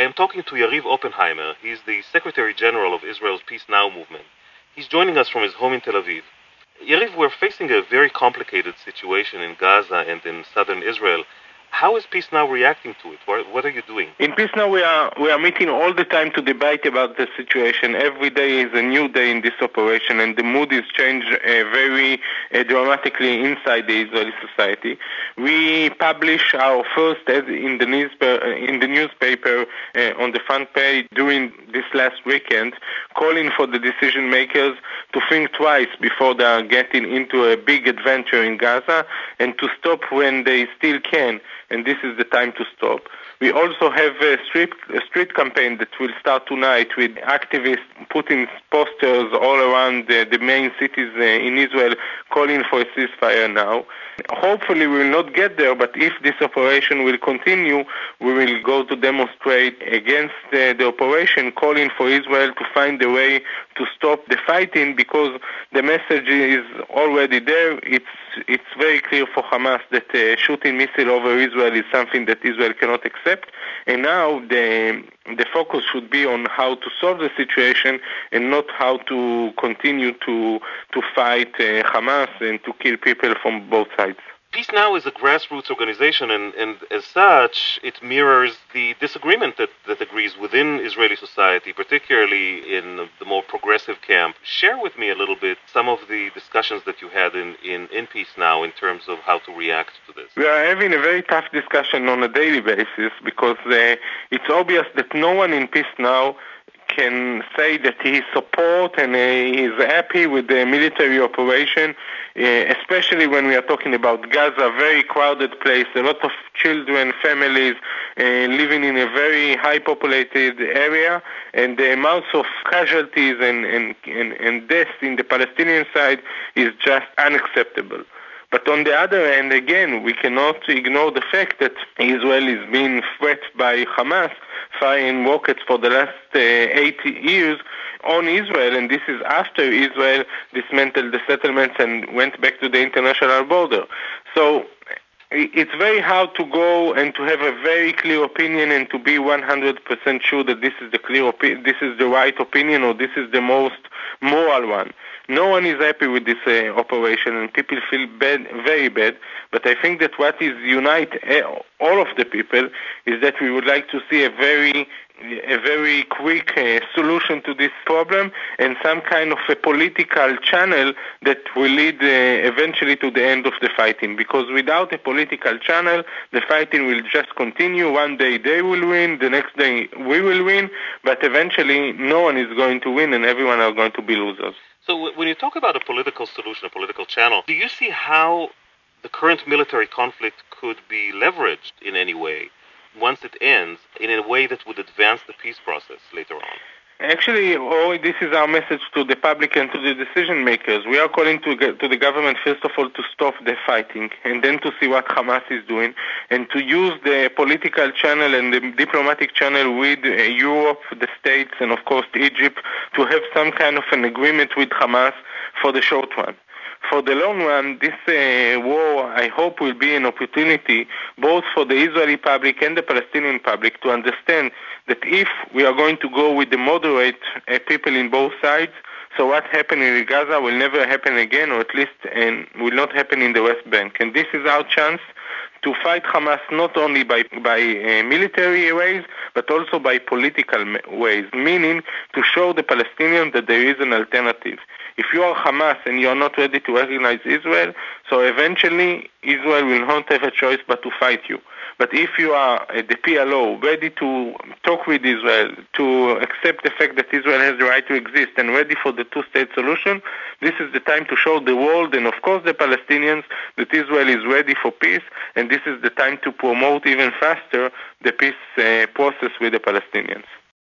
am talking to Yariv Oppenheimer. He's the Secretary General of Israel's Peace Now movement. He's joining us from his home in Tel Aviv. Yariv, we're facing a very complicated situation in Gaza and in southern Israel. How is Peace Now reacting to it? What are you doing? In Peace Now, we are meeting all the time to debate about the situation. Every day is a new day in this operation, and the mood is changed very dramatically inside the Israeli society. We publish our first ad in the newspaper on the front page during this last weekend, calling for the decision makers to think twice before they are getting into a big adventure in Gaza, and to stop when they still can. And this is the time to stop. We also have a street campaign that will start tonight with activists putting posters all around the main cities in Israel calling for a ceasefire now. Hopefully we will not get there, but if this operation will continue, we will go to demonstrate against the operation, calling for Israel to find a way to stop the fighting, because the message is already there. It's very clear for Hamas that shooting missile over Israel is something that Israel cannot accept, and now the focus should be on how to solve the situation and not how to continue to fight Hamas and to kill people from both sides. Peace Now is a grassroots organization, and as such, it mirrors the disagreement that agrees within Israeli society, particularly in the more progressive camp. Share with me a little bit some of the discussions that you had in Peace Now in terms of how to react to this. We are having a very tough discussion on a daily basis, because it's obvious that no one in Peace Now can say that he supports and he is happy with the military operation, especially when we are talking about Gaza, a very crowded place, a lot of children, families living in a very high populated area, and the amounts of casualties and deaths in the Palestinian side is just unacceptable. But on the other hand, again, we cannot ignore the fact that Israel is being threatened by Hamas, firing rockets for the last 80 years on Israel, and this is after Israel dismantled the settlements and went back to the international border. So it's very hard to go and to have a very clear opinion and to be 100% sure that this is this is the right opinion, or this is the most moral one. No one is happy with this operation, and people feel bad, very bad. But I think that what is unite all of the people is that we would like to see a very quick solution to this problem, and some kind of a political channel that will lead eventually to the end of the fighting. Because without a political channel, the fighting will just continue. One day they will win, the next day we will win, but eventually no one is going to win, and everyone are going to be losers. So when you talk about a political solution, a political channel, do you see how the current military conflict could be leveraged in any way once it ends, in a way that would advance the peace process later on? Actually, this is our message to the public and to the decision makers. We are calling to the government, first of all, to stop the fighting, and then to see what Hamas is doing, and to use the political channel and the diplomatic channel with Europe, the States, and of course Egypt, to have some kind of an agreement with Hamas for the short run. For the long run, this war, I hope, will be an opportunity both for the Israeli public and the Palestinian public to understand that if we are going to go with the moderate people in both sides, so what happened in Gaza will never happen again, or at least will not happen in the West Bank. And this is our chance to fight Hamas not only by military ways, but also by political ways, meaning to show the Palestinians that there is an alternative. If you are Hamas and you are not ready to recognize Israel, so eventually Israel will not have a choice but to fight you. But if you are the PLO, ready to talk with Israel, to accept the fact that Israel has the right to exist, and ready for the two-state solution, this is the time to show the world and of course the Palestinians that Israel is ready for peace, and this is the time to promote even faster the peace process with the Palestinians.